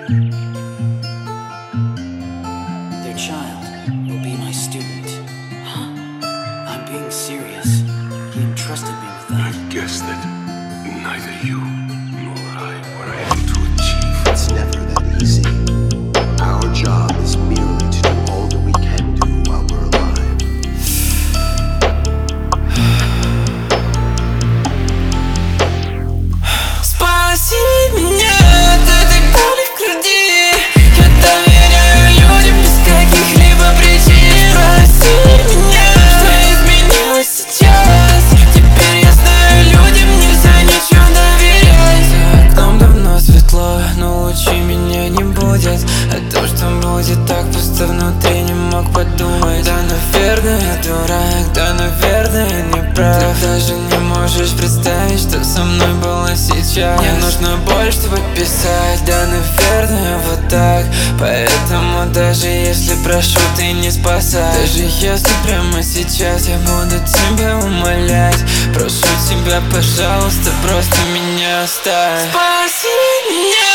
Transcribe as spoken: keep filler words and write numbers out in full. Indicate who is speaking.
Speaker 1: Their child will be my student. Huh? I'm being serious. He entrusted me with that.
Speaker 2: I guess that neither you nor I were able to achieve.
Speaker 3: It's never that easy. Our job is merely to do all that we can do while we're alive.
Speaker 4: Спаси меня от этой боли в груди. Я доверяю людям без каких-либо причин. Спроси меня, что изменилось сейчас. Теперь я знаю, людям нельзя ничем доверять. За окном давно светло, но лучи меня не будет. А то, что будет так пусто внутри, не мог подумать. Да, наверное, я дурак, да, наверное, не прав. Ты даже не можешь представить, что со мной было сейчас. Мне нужно боль, чтобы писать, да, наверное, вот так. Поэтому даже если прошу, ты не спасай. Даже если прямо сейчас я буду тебя умолять, прошу тебя, пожалуйста, просто меня оставь. Спаси меня.